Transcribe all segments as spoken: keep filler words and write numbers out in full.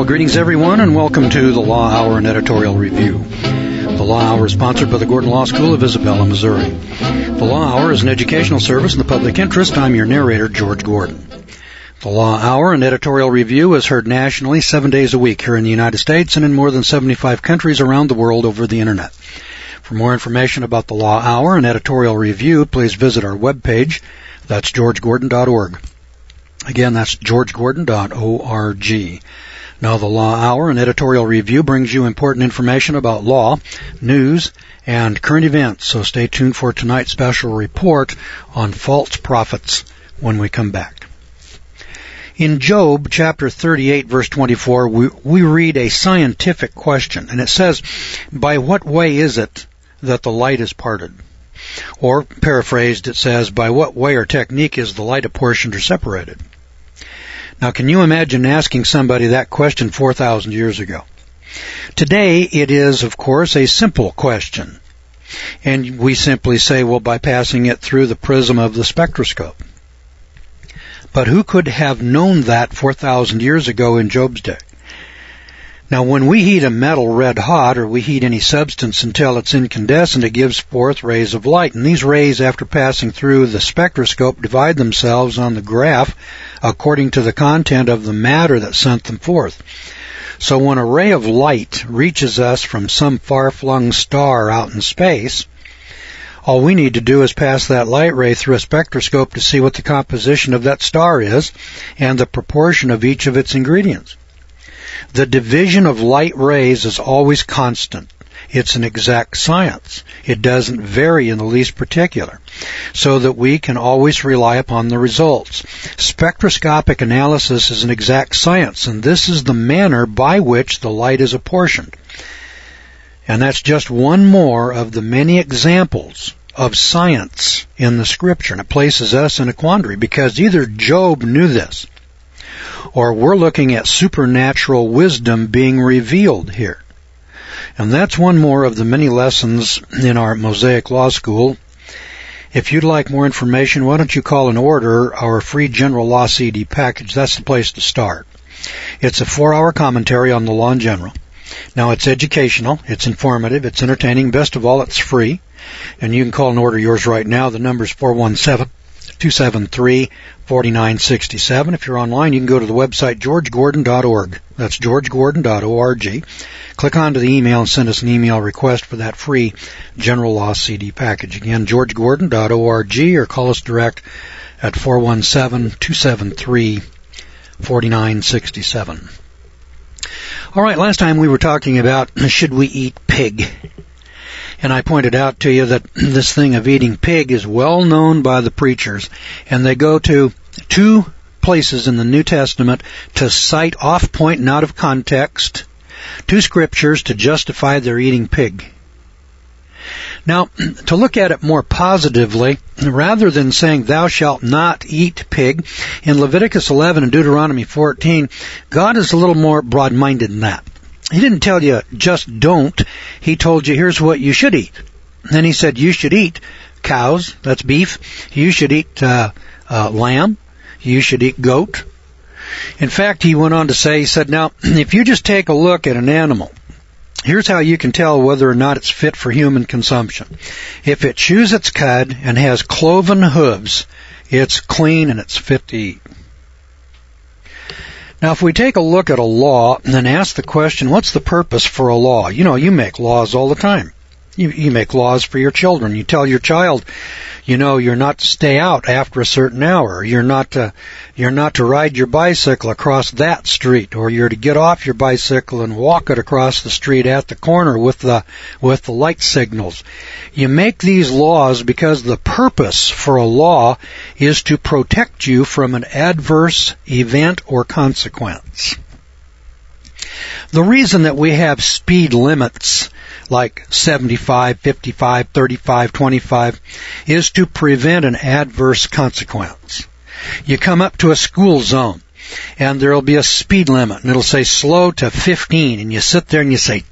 Greetings, everyone, and welcome to the Law Hour and Editorial Review. The Law Hour is sponsored by the Gordon Law School of Isabella, Missouri. The Law Hour is an educational service in the public interest. I'm your narrator, George Gordon. The Law Hour and Editorial Review is heard nationally seven days a week here in the United States and in more than seventy-five countries around the world over the Internet. For more information about the Law Hour and Editorial Review, please visit our webpage. That's george gordon dot org. Again, that's george gordon dot org. Now, the Law Hour and Editorial Review brings you important information about law, news, and current events, so stay tuned for tonight's special report on false prophets when we come back. In Job chapter thirty-eight, verse twenty-four, we, we read a scientific question, and it says, "By what way is it that the light is parted?" Or, paraphrased, it says, "By what way or technique is the light apportioned or separated?" Now, can you imagine asking somebody that question four thousand years ago? Today, it is, of course, a simple question. And we simply say, well, by passing it through the prism of the spectroscope. But who could have known that four thousand years ago in Job's day? Now, when we heat a metal red hot, or we heat any substance until it's incandescent, it gives forth rays of light. And these rays, after passing through the spectroscope, divide themselves on the graph according to the content of the matter that sent them forth. So when a ray of light reaches us from some far-flung star out in space, all we need to do is pass that light ray through a spectroscope to see what the composition of that star is and the proportion of each of its ingredients. The division of light rays is always constant. It's an exact science. It doesn't vary in the least particular, so that we can always rely upon the results. Spectroscopic analysis is an exact science, and this is the manner by which the light is apportioned. And that's just one more of the many examples of science in the Scripture. And it places us in a quandary, because either Job knew this, or we're looking at supernatural wisdom being revealed here. And that's one more of the many lessons in our Mosaic Law School. If you'd like more information, why don't you call and order our free General Law C D package? That's the place to start. It's a four-hour commentary on the law in general. Now, it's educational, it's informative, it's entertaining. Best of all, it's free. And you can call and order yours right now. The number's four one seven, two seven three, four nine six seven. If you're online, you can go to the website george gordon dot org. That's george gordon dot org. Click onto the email and send us an email request for that free General Law C D package. Again, george gordon dot org, or call us direct at four one seven, two seven three, four nine six seven. All right, last time we were talking about should we eat pig. And I pointed out to you that this thing of eating pig is well known by the preachers, and they go to two places in the New Testament to cite off point and out of context two scriptures to justify their eating pig. Now, to look at it more positively, rather than saying thou shalt not eat pig, in Leviticus eleven and Deuteronomy fourteen, God is a little more broad-minded than that. He didn't tell you just don't. He told you here's what you should eat. Then he said you should eat cows, that's beef. You should eat uh, uh, lamb. You should eat goat. In fact, he went on to say, he said, now, if you just take a look at an animal, here's how you can tell whether or not it's fit for human consumption. If it chews its cud and has cloven hooves, it's clean and it's fit to eat. Now, if we take a look at a law and then ask the question, what's the purpose for a law? You know, you make laws all the time. You, you make laws for your children. You tell your child, you know, you're not to stay out after a certain hour. You're not to, you're not to ride your bicycle across that street, or you're to get off your bicycle and walk it across the street at the corner with the, with the light signals. You make these laws because the purpose for a law is to protect you from an adverse event or consequence. The reason that we have speed limits like seventy-five, fifty-five, thirty-five, twenty-five, is to prevent an adverse consequence. You come up to a school zone, and there will be a speed limit, and it'll say slow to fifteen, and you sit there and you say,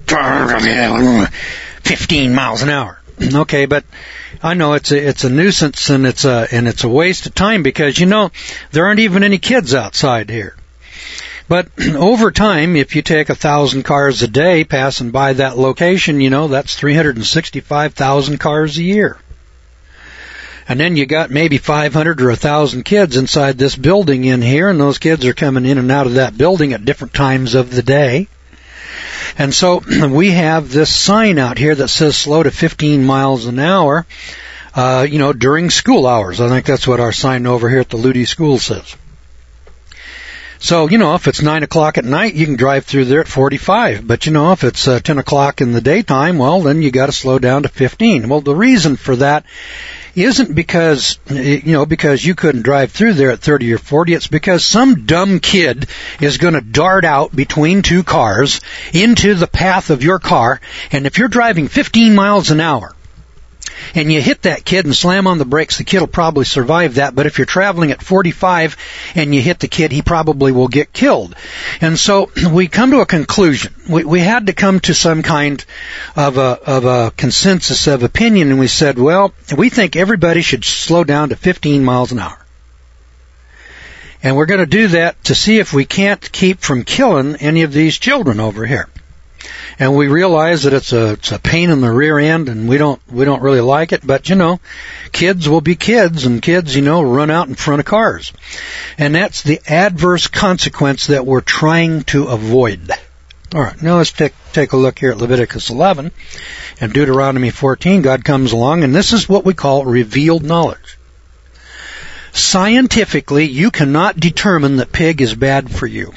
fifteen miles an hour. Okay, but I know it's a, it's a nuisance, and it's a, and it's a waste of time, because, you know, there aren't even any kids outside here. But over time, if you take a thousand cars a day passing by that location, you know, that's three hundred sixty-five thousand cars a year. And then you got maybe five hundred or one thousand kids inside this building in here, and those kids are coming in and out of that building at different times of the day. And so we have this sign out here that says slow to fifteen miles an hour, uh, you know, during school hours. I think that's what our sign over here at the Ludi School says. So, you know, if it's nine o'clock at night, you can drive through there at forty-five. But, you know, if it's uh, ten o'clock in the daytime, well, then you got to slow down to fifteen. Well, the reason for that isn't because, you know, because you couldn't drive through there at thirty or forty. It's because some dumb kid is going to dart out between two cars into the path of your car. And if you're driving fifteen miles an hour, and you hit that kid and slam on the brakes, the kid will probably survive that. But if you're traveling at forty-five and you hit the kid, he probably will get killed. And so we come to a conclusion. We, we had to come to some kind of a, of a consensus of opinion, and we said, well, we think everybody should slow down to fifteen miles an hour. And we're going to do that to see if we can't keep from killing any of these children over here. And we realize that it's a it's a pain in the rear end, and we don't we don't really like it. But you know, kids will be kids, and kids, you know, run out in front of cars, and that's the adverse consequence that we're trying to avoid. All right, now let's take take a look here at Leviticus eleven and Deuteronomy fourteen. God comes along, and this is what we call revealed knowledge. Scientifically, you cannot determine that pig is bad for you.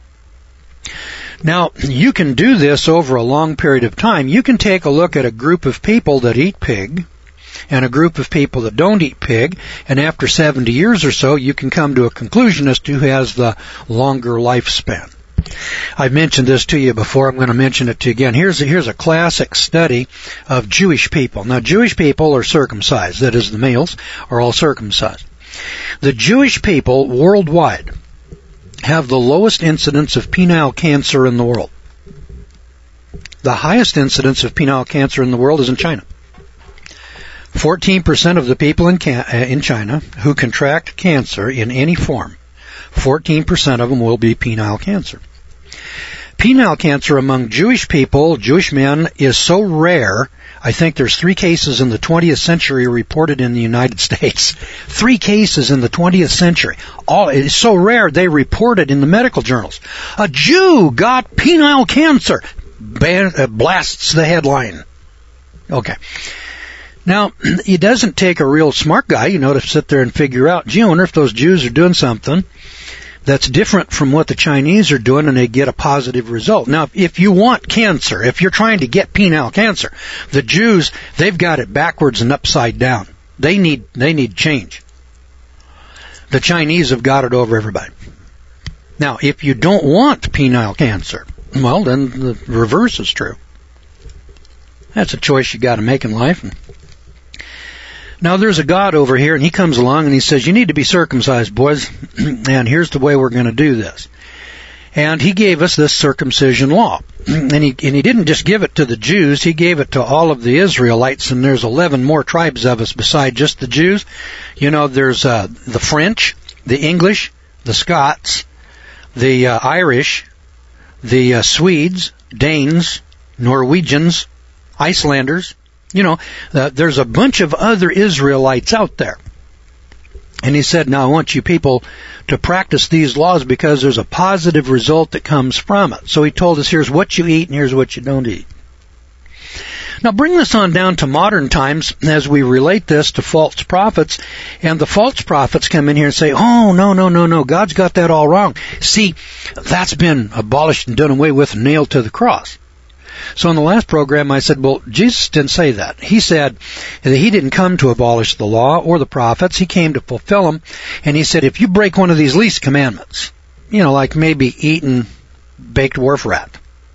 Now, you can do this over a long period of time. You can take a look at a group of people that eat pig and a group of people that don't eat pig, and after seventy years or so, you can come to a conclusion as to who has the longer lifespan. I've mentioned this to you before. I'm going to mention it to you again. Here's a, here's a classic study of Jewish people. Now, Jewish people are circumcised. That is, the males are all circumcised. The Jewish people worldwide have the lowest incidence of penile cancer in the world. The highest incidence of penile cancer in the world is in China. fourteen percent of the people in, can- in China who contract cancer in any form, fourteen percent of them will be penile cancer. Penile cancer among Jewish people, Jewish men, is so rare. I think there's three cases in the twentieth century reported in the United States. Three cases in the twentieth century. All it's so rare they reported in the medical journals. A Jew got penile cancer. Ban, uh, blasts the headline. Okay. Now, it doesn't take a real smart guy, you know, to sit there and figure out, gee, I wonder if those Jews are doing something that's different from what the Chinese are doing, and they get a positive result. Now, if you want cancer, if you're trying to get penile cancer, the Jews, they've got it backwards and upside down. They need, they need change. The Chinese have got it over everybody. Now, if you don't want penile cancer, well, then the reverse is true. That's a choice you got to make in life. Now, there's a God over here, and he comes along and he says, you need to be circumcised, boys, and here's the way we're going to do this. And he gave us this circumcision law. And he, and he didn't just give it to the Jews, he gave it to all of the Israelites, and there's eleven more tribes of us beside just the Jews. You know, there's uh, the French, the English, the Scots, the uh, Irish, the uh, Swedes, Danes, Norwegians, Icelanders. You know, uh, there's a bunch of other Israelites out there. And he said, now I want you people to practice these laws because there's a positive result that comes from it. So he told us, here's what you eat and here's what you don't eat. Now bring this on down to modern times as we relate this to false prophets. And the false prophets come in here and say, oh, no, no, no, no, God's got that all wrong. See, that's been abolished and done away with and nailed to the cross. So in the last program I said, well, Jesus didn't say that. He said that he didn't come to abolish the law or the prophets. He came to fulfill them. And he said, if you break one of these least commandments, you know, like maybe eating baked wharf rat,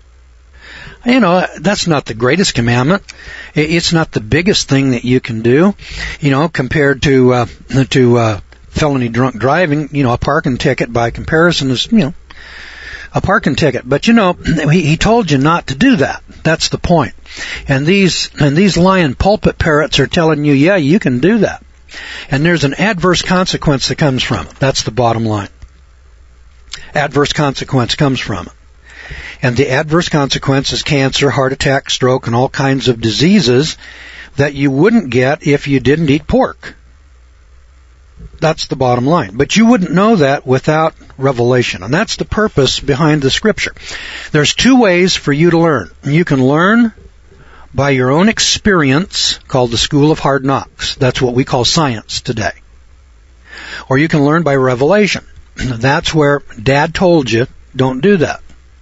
you know, that's not the greatest commandment. It's not the biggest thing that you can do, you know, compared to, uh, to, uh, felony drunk driving. You know, a parking ticket by comparison is, you know, a parking ticket. But you know, he, he told you not to do that. That's the point. And these, and these lying pulpit parrots are telling you, yeah, you can do that. And there's an adverse consequence that comes from it. That's the bottom line. adverse consequence comes from it. And the adverse consequence is cancer, heart attack, stroke, and all kinds of diseases that you wouldn't get if you didn't eat pork. That's the bottom line. But you wouldn't know that without revelation. And that's the purpose behind the Scripture. There's two ways for you to learn. You can learn by your own experience, called the School of Hard Knocks. That's what we call science today. Or you can learn by revelation. That's where Dad told you, don't do that.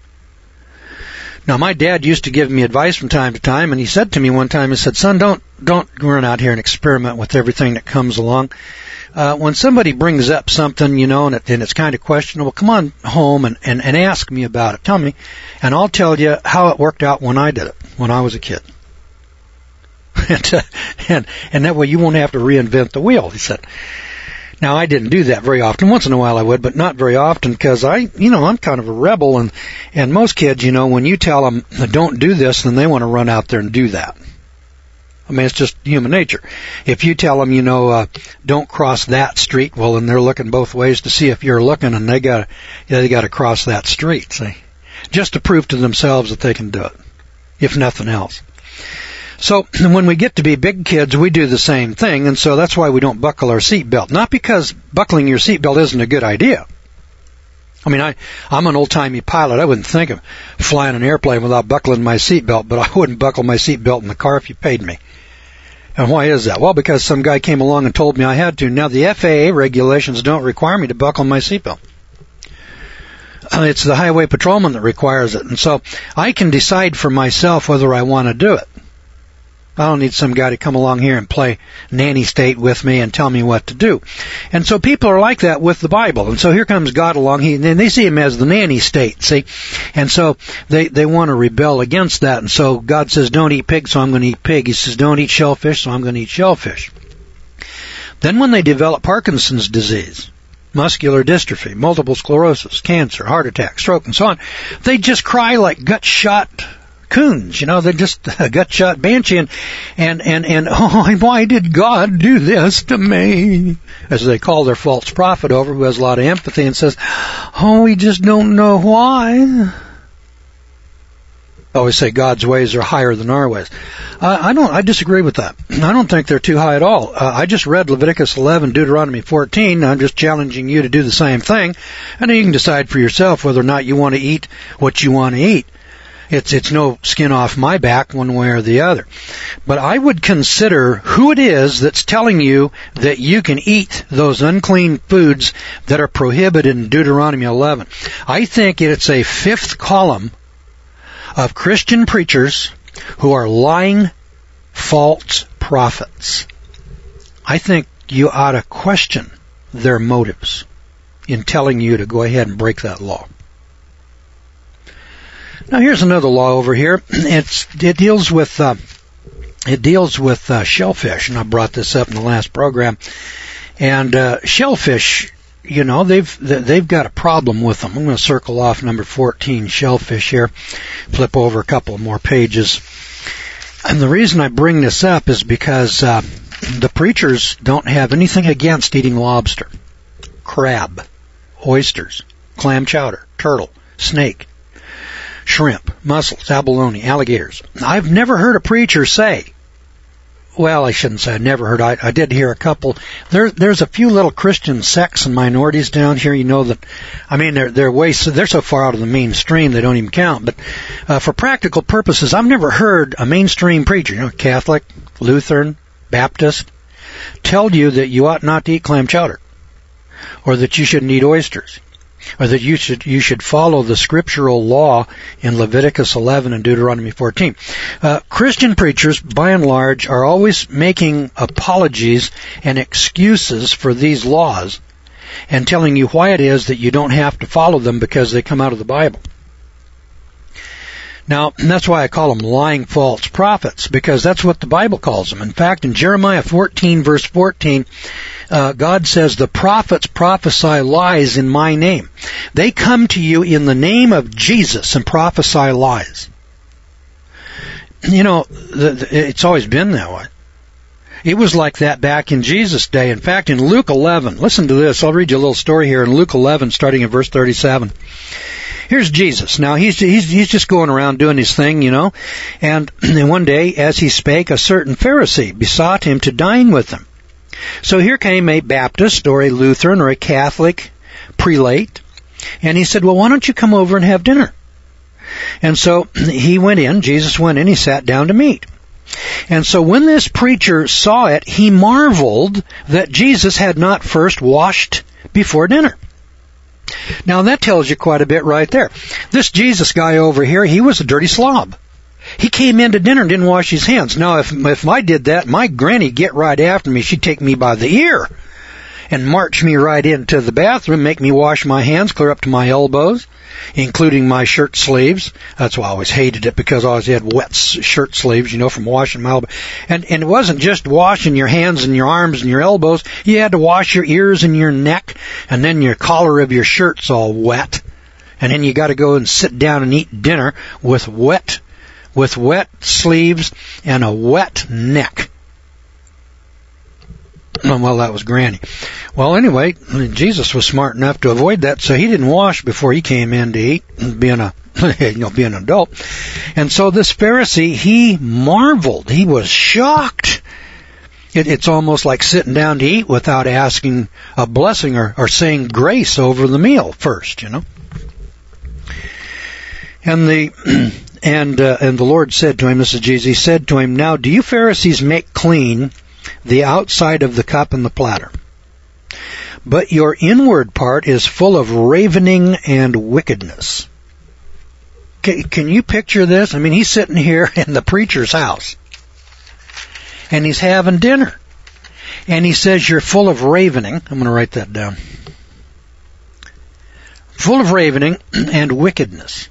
Now, my dad used to give me advice from time to time, and he said to me one time, he said, son, don't don't run out here and experiment with everything that comes along. Uh, when somebody brings up something, you know, and, it, and it's kind of questionable, come on home and, and, and ask me about it. Tell me, and I'll tell you how it worked out when I did it, when I was a kid. and, uh, and, and that way you won't have to reinvent the wheel, he said. Now, I didn't do that very often. Once in a while I would, but not very often because I, you know, I'm kind of a rebel. And, and most kids, you know, when you tell them, don't do this, then they want to run out there and do that. I mean, it's just human nature. If you tell them, you know, uh, don't cross that street, well, then they're looking both ways to see if you're looking, and they got yeah, they got to cross that street, see, just to prove to themselves that they can do it, if nothing else. So when we get to be big kids, we do the same thing, and so that's why we don't buckle our seatbelt. Not because buckling your seatbelt isn't a good idea. I mean, I, I'm an old-timey pilot. I wouldn't think of flying an airplane without buckling my seatbelt, but I wouldn't buckle my seatbelt in the car if you paid me. And why is that? Well, because some guy came along and told me I had to. Now, the F A A regulations don't require me to buckle my seatbelt. It's the highway patrolman that requires it, and so I can decide for myself whether I want to do it. I don't need some guy to come along here and play nanny state with me and tell me what to do. And so people are like that with the Bible. And so here comes God along, he, and they see him as the nanny state, see? And so they, they want to rebel against that. And so God says, don't eat pig, so I'm going to eat pig. He says, don't eat shellfish, so I'm going to eat shellfish. Then when they develop Parkinson's disease, muscular dystrophy, multiple sclerosis, cancer, heart attack, stroke, and so on, they just cry like gut-shot coons, you know, they're just a gut-shot banshee, and, and, and, and, oh, why did God do this to me? As they call their false prophet over, who has a lot of empathy, and says, oh, we just don't know why. I always say God's ways are higher than our ways. Uh, I don't, I disagree with that. I don't think they're too high at all. Uh, I just read Leviticus eleven, Deuteronomy fourteen. I'm just challenging you to do the same thing, and then you can decide for yourself whether or not you want to eat what you want to eat. It's it's no skin off my back one way or the other. But I would consider who it is that's telling you that you can eat those unclean foods that are prohibited in Deuteronomy eleven. I think it's a fifth column of Christian preachers who are lying, false prophets. I think you ought to question their motives in telling you to go ahead and break that law. Now here's another law over here. It's it deals with uh, it deals with uh, shellfish, and I brought this up in the last program. And uh, shellfish, you know, they've they've got a problem with them. I'm going to circle off number fourteen, shellfish here. Flip over a couple more pages. And the reason I bring this up is because uh, the preachers don't have anything against eating lobster, crab, oysters, clam chowder, turtle, snake, shrimp, mussels, abalone, alligators. I've never heard a preacher say, well, I shouldn't say I never heard. I, I did hear a couple. There, there's a few little Christian sects and minorities down here. You know that, I mean, they're they're way so, they're so far out of the mainstream they don't even count. But uh, for practical purposes, I've never heard a mainstream preacher, you know, Catholic, Lutheran, Baptist, tell you that you ought not to eat clam chowder, or that you shouldn't eat oysters, or that you should you should follow the scriptural law in Leviticus eleven and Deuteronomy fourteen. Uh, Christian preachers, by and large, are always making apologies and excuses for these laws and telling you why it is that you don't have to follow them because they come out of the Bible. Now, that's why I call them lying false prophets, because that's what the Bible calls them. In fact, in Jeremiah fourteen, verse fourteen, uh, God says, the prophets prophesy lies in my name. They come to you in the name of Jesus and prophesy lies. You know, the, the, it's always been that way. It was like that back in Jesus' day. In fact, in Luke eleven, listen to this. I'll read you a little story here in Luke eleven, starting at verse thirty-seven. Here's Jesus. Now, he's, he's, he's just going around doing his thing, you know. And one day, as he spake, a certain Pharisee besought him to dine with him. So here came a Baptist or a Lutheran or a Catholic prelate. And he said, well, why don't you come over and have dinner? And so he went in, Jesus went in, he sat down to meat. And so when this preacher saw it, he marveled that Jesus had not first washed before dinner. Now that tells you quite a bit right there. This Jesus guy over here, he was a dirty slob. He came into dinner and didn't wash his hands. Now if, if I did that, my granny'd get right after me. She'd take me by the ear and march me right into the bathroom, make me wash my hands clear up to my elbows, including my shirt sleeves. That's why I always hated it, because I always had wet shirt sleeves, you know, from washing my elbows. And, and it wasn't just washing your hands and your arms and your elbows. You had to wash your ears and your neck, and then your collar of your shirt's all wet. And then you got to go and sit down and eat dinner with wet, with wet sleeves and a wet neck. Well, that was Granny. Well, anyway, Jesus was smart enough to avoid that, so he didn't wash before he came in to eat, being a, you know, being an adult. And so this Pharisee, he marveled. He was shocked. It, it's almost like sitting down to eat without asking a blessing or, or saying grace over the meal first, you know. And the and uh, and the Lord said to him, this is Jesus, he said to him, now do you Pharisees make clean the outside of the cup and the platter, but your inward part is full of ravening and wickedness. Can, can you picture this? I mean, he's sitting here in the preacher's house, and he's having dinner, and he says, you're full of ravening. I'm going to write that down. Full of ravening and wickedness.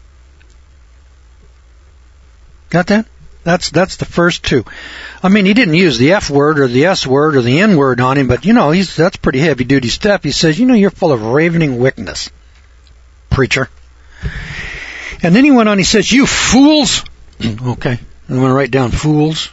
Got that? That's that's the first two. I mean, he didn't use the F word or the S word or the N word on him, but, you know, he's that's pretty heavy-duty stuff. He says, you know, you're full of ravening wickedness, preacher. And then he went on, he says, you fools. Okay, I'm going to write down fools.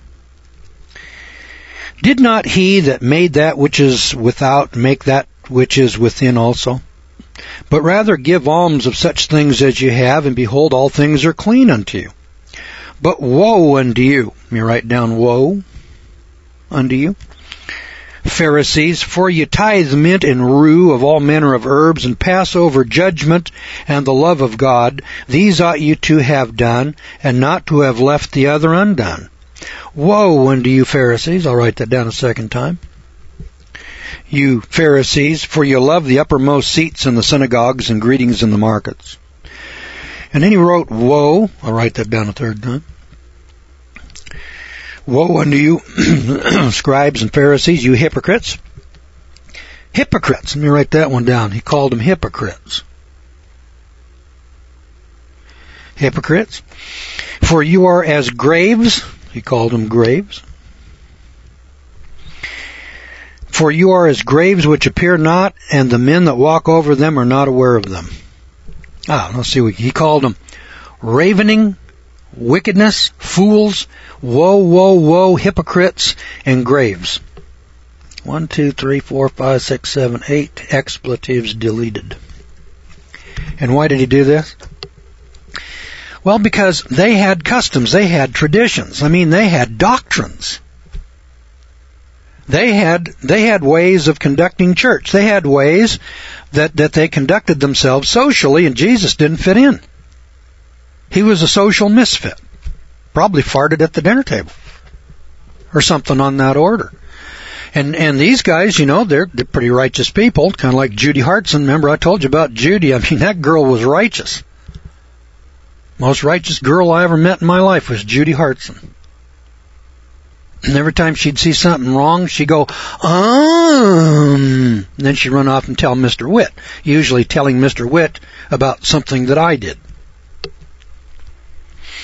Did not he that made that which is without make that which is within also? But rather give alms of such things as you have, and behold, all things are clean unto you. But woe unto you. Let me write down woe unto you, Pharisees, for you tithe mint and rue of all manner of herbs, and pass over judgment and the love of God. These ought you to have done, and not to have left the other undone. Woe unto you, Pharisees. I'll write that down a second time. You Pharisees, for you love the uppermost seats in the synagogues and greetings in the markets. And then he wrote, woe. I'll write that down a third time. Woe unto you, scribes and Pharisees, you hypocrites. Hypocrites. Let me write that one down. He called them hypocrites. Hypocrites. For you are as graves. He called them graves. For you are as graves which appear not, and the men that walk over them are not aware of them. Ah, let's see. He called them ravening, wickedness, fools, woe, woe, woe, hypocrites, and graves. One, two, three, four, five, six, seven, eight expletives deleted. And why did he do this? Well, because they had customs, they had traditions. I mean, they had doctrines. They had they had ways of conducting church. They had ways that, that they conducted themselves socially, and Jesus didn't fit in. He was a social misfit. Probably farted at the dinner table. Or something on that order. And and these guys, you know, they're, they're pretty righteous people, kind of like Judy Hartson. Remember I told you about Judy? I mean, that girl was righteous. Most righteous girl I ever met in my life was Judy Hartson. And every time she'd see something wrong, she'd go, um, and then she'd run off and tell Mister Witt, usually telling Mister Witt about something that I did.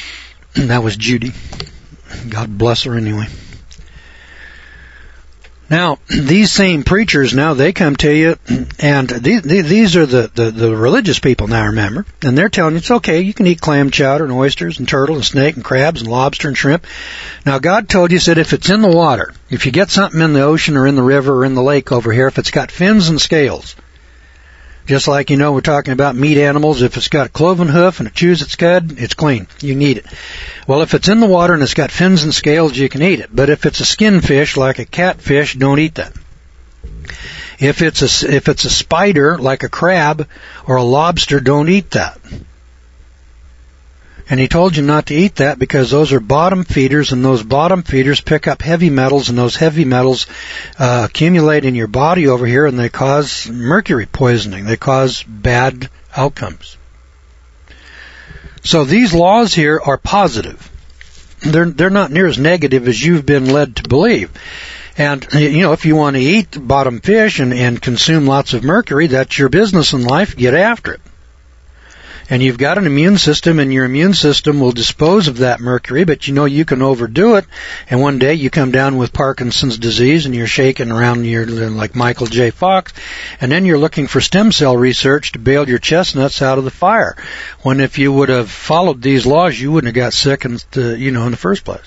And that was Judy. God bless her anyway. Now, these same preachers, now they come to you, and these, these are the, the, the religious people now, remember, and they're telling you it's okay, you can eat clam chowder and oysters and turtle and snake and crabs and lobster and shrimp. Now, God told you, said if it's in the water, if you get something in the ocean or in the river or in the lake over here, if it's got fins and scales, just like, you know, we're talking about meat animals, if it's got a cloven hoof and it chews its cud, it's clean. You can eat it. Well, if it's in the water and it's got fins and scales, you can eat it. But if it's a skin fish, like a catfish, don't eat that. If it's a, if it's a spider, like a crab or a lobster, don't eat that. And he told you not to eat that because those are bottom feeders, and those bottom feeders pick up heavy metals, and those heavy metals uh, accumulate in your body over here, and they cause mercury poisoning. They cause bad outcomes. So these laws here are positive. They're they're not near as negative as you've been led to believe. And, you know, if you want to eat bottom fish and, and consume lots of mercury, that's your business in life. Get after it. And you've got an immune system, and your immune system will dispose of that mercury, but you know you can overdo it, and one day you come down with Parkinson's disease, and you're shaking around you're like Michael J. Fox, and then you're looking for stem cell research to bail your chestnuts out of the fire, when if you would have followed these laws, you wouldn't have got sick in the, you know, in the first place.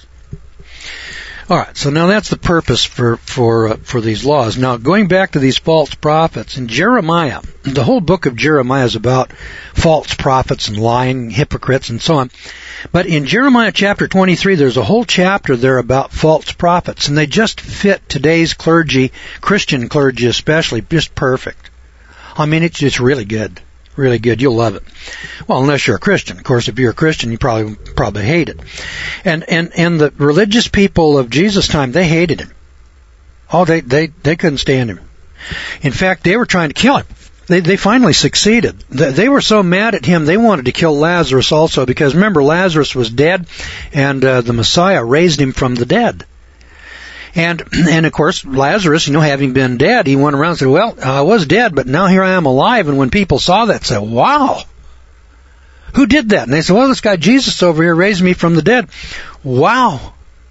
All right, so now that's the purpose for for uh, for these laws. Now, going back to these false prophets, in Jeremiah, the whole book of Jeremiah is about false prophets and lying hypocrites and so on. But in Jeremiah chapter twenty-three, there's a whole chapter there about false prophets, and they just fit today's clergy, Christian clergy especially, just perfect. I mean, it's just really good. Really good. You'll love it. Well, unless you're a Christian. Of course, if you're a Christian, you probably probably hate it. And and and the religious people of Jesus' time, they hated him. Oh, they they they couldn't stand him. In fact, they were trying to kill him. They they finally succeeded. They were so mad at him, they wanted to kill Lazarus also, because remember, Lazarus was dead, and uh, the Messiah raised him from the dead. And, and of course, Lazarus, you know, having been dead, he went around and said, well, I was dead, but now here I am alive. And when people saw that, they said, wow, who did that? And they said, well, this guy Jesus over here raised me from the dead. Wow.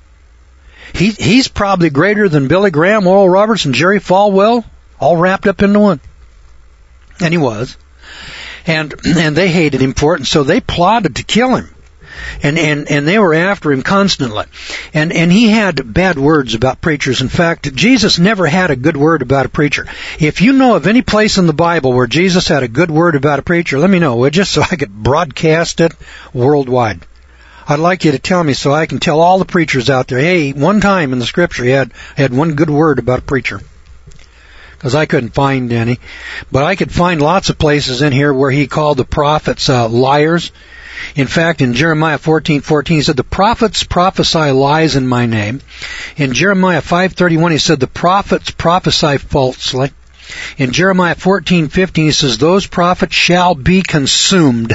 He, he's probably greater than Billy Graham, Oral Roberts, and Jerry Falwell, all wrapped up into one. And he was. And, and they hated him for it, and so they plotted to kill him. And, and, and they were after him constantly. And, and he had bad words about preachers. In fact, Jesus never had a good word about a preacher. If you know of any place in the Bible where Jesus had a good word about a preacher, let me know, would you, so I could broadcast it worldwide. I'd like you to tell me so I can tell all the preachers out there, hey, one time in the scripture he had, had one good word about a preacher. Because I couldn't find any. But I could find lots of places in here where he called the prophets uh, liars. In fact, in Jeremiah fourteen fourteen, he said, the prophets prophesy lies in my name. In Jeremiah five thirty-one, he said, the prophets prophesy falsely. In Jeremiah fourteen fifteen, he says, those prophets shall be consumed.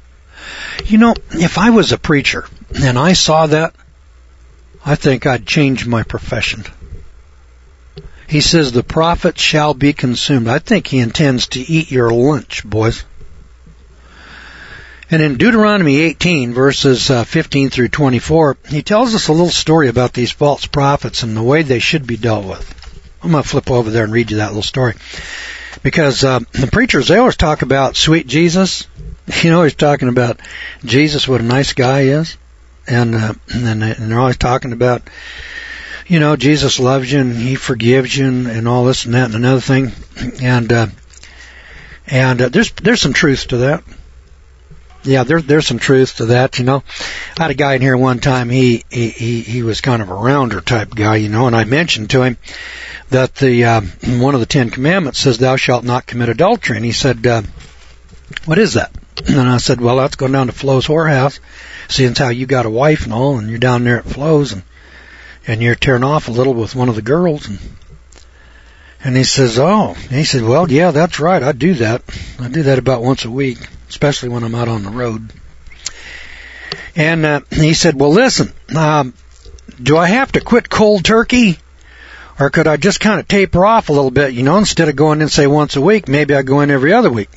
You know, if I was a preacher and I saw that, I think I'd change my profession. He says, the prophets shall be consumed. I think he intends to eat your lunch, boys. And in Deuteronomy eighteen, verses uh, fifteen through twenty-four, he tells us a little story about these false prophets and the way they should be dealt with. I'm going to flip over there and read you that little story. Because uh, the preachers, they always talk about sweet Jesus. You know, he's talking about Jesus, what a nice guy he is. And, uh, and they're always talking about, you know, Jesus loves you and he forgives you and, and all this and that and another thing. And uh, and uh, there's there's some truth to that. Yeah, there, there's some truth to that, you know. I had a guy in here one time, he, he, he, he was kind of a rounder type guy, you know, and I mentioned to him that the, uh, one of the Ten Commandments says, thou shalt not commit adultery. And he said, uh, what is that? And I said, well, that's going down to Flo's whorehouse, seeing how you got a wife and all, and you're down there at Flo's, and, and you're tearing off a little with one of the girls. And, and he says, oh, and he said, well, yeah, that's right, I do that. I do that about once a week, especially when I'm out on the road. And uh, he said, well, listen, um, do I have to quit cold turkey? Or could I just kind of taper off a little bit, you know, instead of going in, say, once a week, maybe I go in every other week.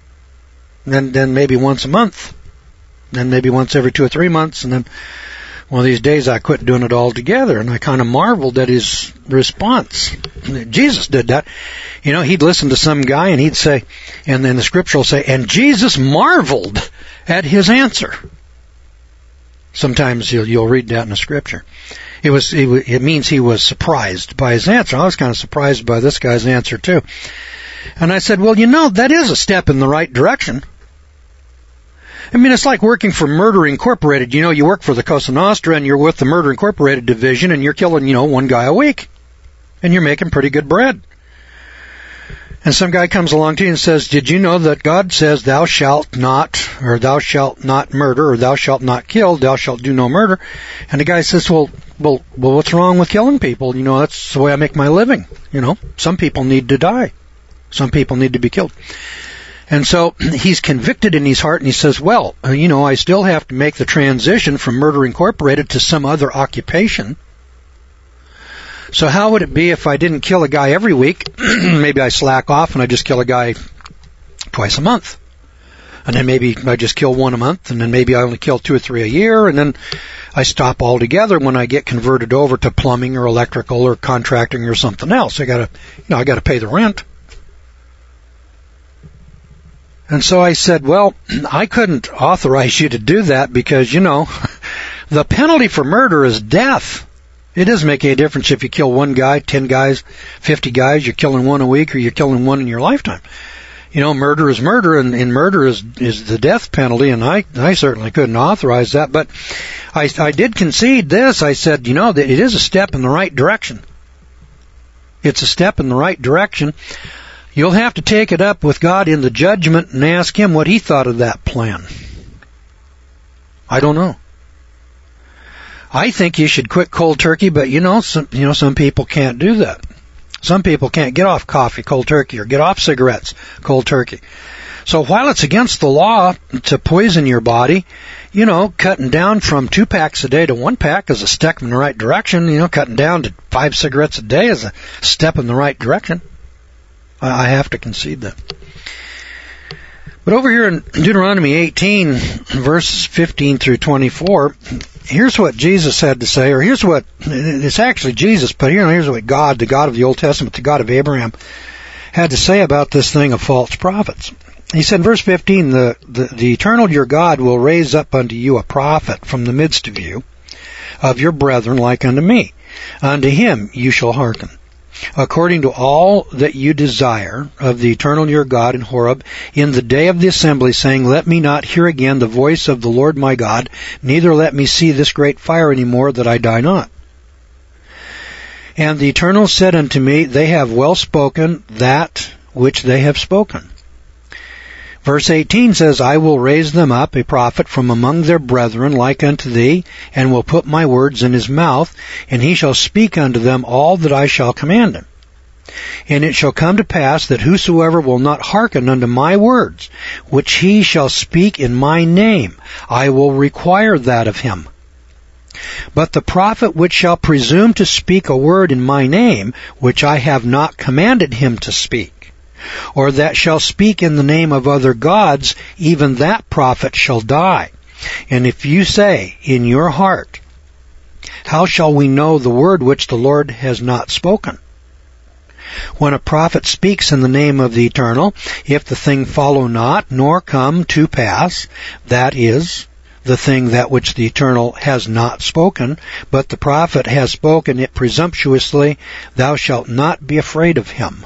Then, then maybe once a month. Then maybe once every two or three months. And then One of these days I quit doing it altogether, and I kind of marveled at his response. Jesus did that. You know, he'd listen to some guy and he'd say, and then the scripture will say, and Jesus marveled at his answer. Sometimes you'll, you'll read that in the scripture. It was, it, it means he was surprised by his answer. I was kind of surprised by this guy's answer too. And I said, well, you know, that is a step in the right direction. I mean, it's like working for Murder Incorporated. You know, you work for the Cosa Nostra and you're with the Murder Incorporated division and you're killing, you know, one guy a week. And you're making pretty good bread. And some guy comes along to you and says, did you know that God says thou shalt not, or thou shalt not murder, or thou shalt not kill, thou shalt do no murder? And the guy says, well, well, well, what's wrong with killing people? You know, that's the way I make my living. You know, some people need to die. Some people need to be killed. And so he's convicted in his heart and he says, well, you know, I still have to make the transition from Murder Incorporated to some other occupation. So how would it be if I didn't kill a guy every week? Maybe I slack off and I just kill a guy twice a month. And then maybe I just kill one a month, and then maybe I only kill two or three a year, and then I stop altogether when I get converted over to plumbing or electrical or contracting or something else. I gotta, you know, I gotta pay the rent. And so I said, well, I couldn't authorize you to do that because, you know, the penalty for murder is death. It doesn't make any difference if you kill one guy, ten guys, fifty guys, you're killing one a week or you're killing one in your lifetime. You know, murder is murder, and, and murder is, is the death penalty, and I, I certainly couldn't authorize that. But I, I did concede this. I said, you know, that it is a step in the right direction. It's a step in the right direction. You'll have to take it up with God in the judgment and ask Him what He thought of that plan. I don't know. I think you should quit cold turkey, but you know, some, you know, some people can't do that. Some people can't get off coffee cold turkey or get off cigarettes cold turkey. So while it's against the law to poison your body, you know, cutting down from two packs a day to one pack is a step in the right direction. You know, cutting down to five cigarettes a day is a step in the right direction. I have to concede that. But over here in Deuteronomy eighteen, verses fifteen through twenty-four, here's what Jesus had to say, or here's what, it's actually Jesus, but here, here's what God, the God of the Old Testament, the God of Abraham, had to say about this thing of false prophets. He said in verse fifteen, the, the, the eternal your God will raise up unto you a prophet from the midst of you, of your brethren like unto me. Unto him you shall hearken, according to all that you desire of the eternal your God in Horeb, in the day of the assembly, saying, let me not hear again the voice of the Lord my God, neither let me see this great fire any more, that I die not. And the Eternal said unto me, they have well spoken that which they have spoken. Verse eighteen says, I will raise them up a prophet from among their brethren like unto thee, and will put my words in his mouth, and he shall speak unto them all that I shall command him. And it shall come to pass that whosoever will not hearken unto my words, which he shall speak in my name, I will require that of him. But the prophet which shall presume to speak a word in my name, which I have not commanded him to speak, or that shall speak in the name of other gods, even that prophet shall die. And if you say in your heart, how shall we know the word which the Lord has not spoken? When a prophet speaks in the name of the Eternal, if the thing follow not, nor come to pass, that is, the thing that which the Eternal has not spoken, but the prophet has spoken it presumptuously, thou shalt not be afraid of him.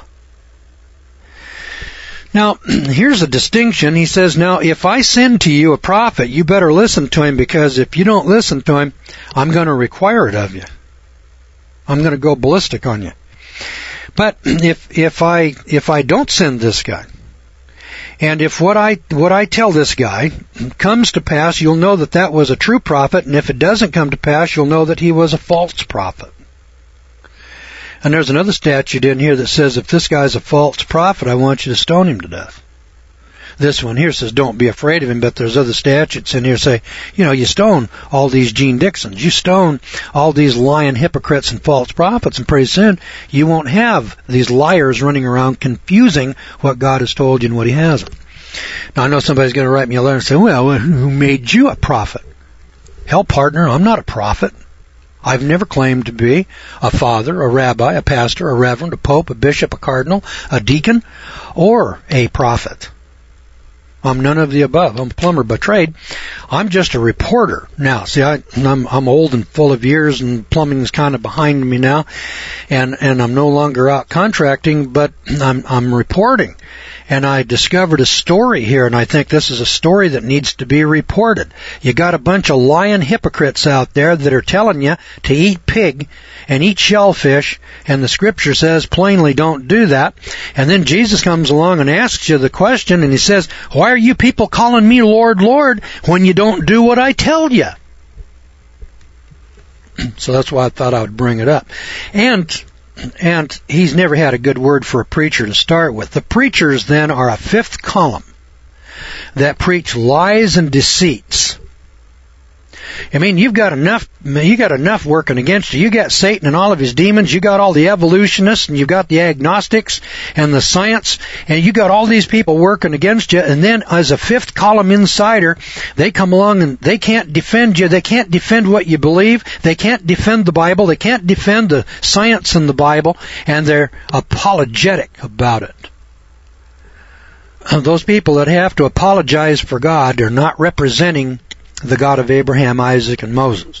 Now, here's a distinction. He says, now, if I send to you a prophet, you better listen to him, because if you don't listen to him, I'm going to require it of you. I'm going to go ballistic on you. But if if I if I don't send this guy, and if what I what I tell this guy comes to pass, you'll know that that was a true prophet, and if it doesn't come to pass, you'll know that he was a false prophet. And there's another statute in here that says if this guy's a false prophet, I want you to stone him to death. This one here says don't be afraid of him, but there's other statutes in here that say, you know, you stone all these Gene Dixons. You stone all these lying hypocrites and false prophets, and pretty soon you won't have these liars running around confusing what God has told you and what He hasn't. Now, I know somebody's going to write me a letter and say, well, who made you a prophet? Hell, partner, I'm not a prophet. I've never claimed to be a father, a rabbi, a pastor, a reverend, a pope, a bishop, a cardinal, a deacon, or a prophet. I'm none of the above. I'm a plumber by trade. I'm just a reporter. Now, see, I, I'm, I'm old and full of years, and plumbing's kind of behind me now, and, and I'm no longer out contracting, but I'm, I'm reporting. And I discovered a story here, and I think this is a story that needs to be reported. You got a bunch of lying hypocrites out there that are telling you to eat pig and eat shellfish, and the scripture says plainly don't do that. And then Jesus comes along and asks you the question, and he says, why are you people calling me Lord, Lord, when you don't do what I tell you? So that's why I thought I would bring it up. And And he's never had a good word for a preacher to start with. The preachers then are a fifth column that preach lies and deceits. I mean, you've got enough, you got enough working against you. You got Satan and all of his demons. You got all the evolutionists, and you've got the agnostics and the science, and you got all these people working against you. And then, as a fifth column insider, they come along and they can't defend you. They can't defend what you believe. They can't defend the Bible. They can't defend the science in the Bible, and they're apologetic about it. Those people that have to apologize for God are not representing the God of Abraham, Isaac, and Moses.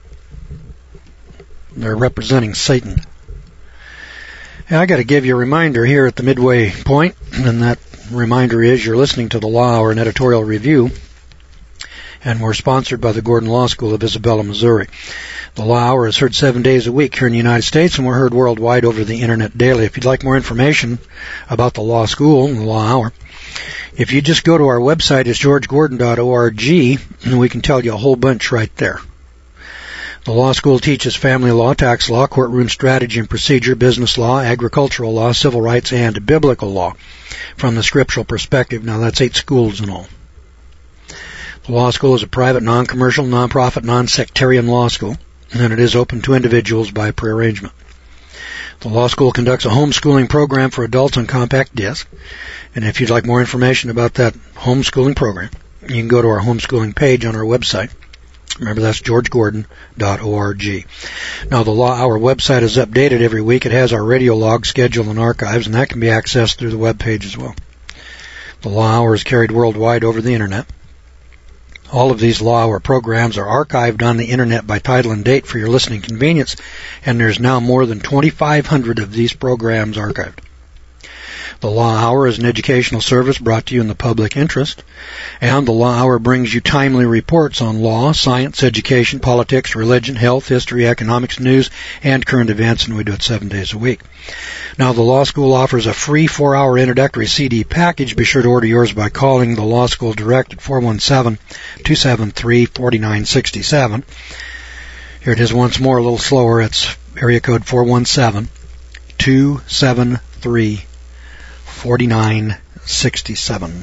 They're representing Satan. And I got to give you a reminder here at the midway point, and that reminder is you're listening to the Law Hour and Editorial Review, and we're sponsored by the Gordon Law School of Isabella, Missouri. The Law Hour is heard seven days a week here in the United States, and we're heard worldwide over the Internet daily. If you'd like more information about the Law School and the Law Hour, if you just go to our website, it's george gordon dot org, and we can tell you a whole bunch right there. The law school teaches family law, tax law, courtroom strategy and procedure, business law, agricultural law, civil rights, and biblical law from the scriptural perspective. Now, that's eight schools in all. The law school is a private, non-commercial, non-profit, non-sectarian law school, and it is open to individuals by prearrangement. The law school conducts a homeschooling program for adults on compact disc. And if you'd like more information about that homeschooling program, you can go to our homeschooling page on our website. Remember, that's george gordon dot org. Now, the Law Hour website is updated every week. It has our radio log, schedule, and archives, and that can be accessed through the web page as well. The Law Hour is carried worldwide over the Internet. All of these Law Hour programs are archived on the Internet by title and date for your listening convenience, and there's now more than twenty-five hundred of these programs archived. The Law Hour is an educational service brought to you in the public interest, and the Law Hour brings you timely reports on law, science, education, politics, religion, health, history, economics, news, and current events, and we do it seven days a week. Now, the Law School offers a free four-hour introductory C D package. Be sure to order yours by calling the Law School direct at four one seven, two seven three, four nine six seven. Here it is once more, a little slower. It's area code four one seven, two seven three, four nine six seven.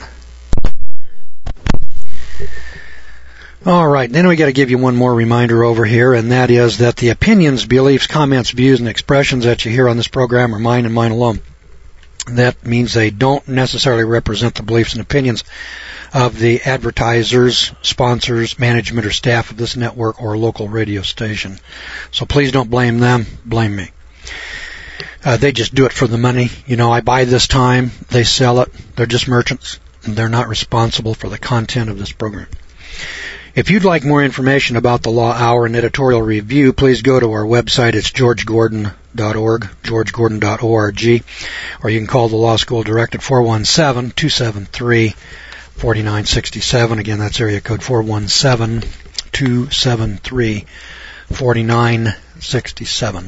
All right, then we got to give you one more reminder over here, and that is that the opinions, beliefs, comments, views, and expressions that you hear on this program are mine and mine alone. That means they don't necessarily represent the beliefs and opinions of the advertisers, sponsors, management, or staff of this network or local radio station. So please don't blame them, blame me. Uh, they just do it for the money. You know, I buy this time, they sell it. They're just merchants, and they're not responsible for the content of this program. If you'd like more information about the Law Hour and Editorial Review, please go to our website. It's george gordon dot org, george gordon dot org, or you can call the Law School direct at four one seven, two seven three, four nine six seven. Again, that's area code four one seven, two seven three, four nine six seven.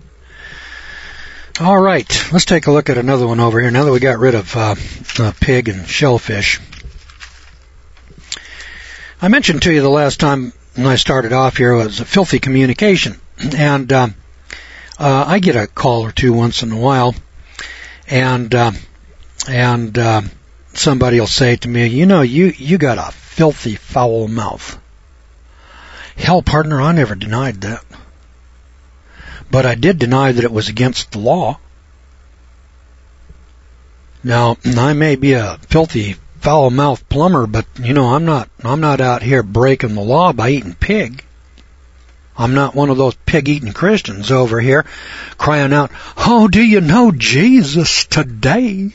All right, let's take a look at another one over here. Now that we got rid of uh, uh, pig and shellfish, I mentioned to you the last time when I started off here was a filthy communication, and uh, uh, I get a call or two once in a while, and uh, and uh, somebody will say to me, you know, you you got a filthy, foul mouth. Hell, partner, I never denied that. But I did deny that it was against the law. Now, I may be a filthy, foul-mouthed plumber, but, you know, I'm not, I'm not out here breaking the law by eating pig. I'm not one of those pig-eating Christians over here crying out, oh, do you know Jesus today?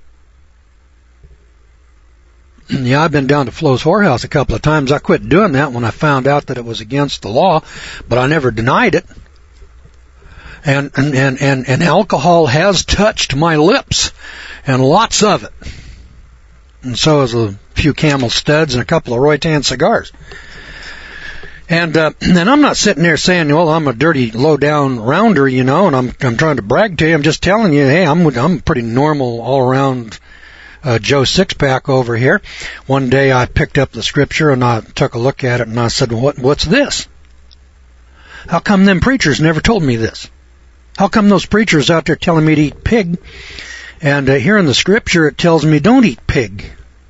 Yeah, I've been down to Flo's Whorehouse a couple of times. I quit doing that when I found out that it was against the law, but I never denied it. And, and, and, and, and alcohol has touched my lips, and lots of it. And so has a few Camel Studs and a couple of Roytan cigars. And, uh, and I'm not sitting there saying, well, I'm a dirty, low-down rounder, you know, and I'm, I'm trying to brag to you. I'm just telling you, hey, I'm, I'm pretty normal all-around, uh, Joe Six-Pack over here. One day I picked up the scripture and I took a look at it and I said, well, what, what's this? How come them preachers never told me this? How come those preachers out there telling me to eat pig? And uh, here in the scripture it tells me don't eat pig.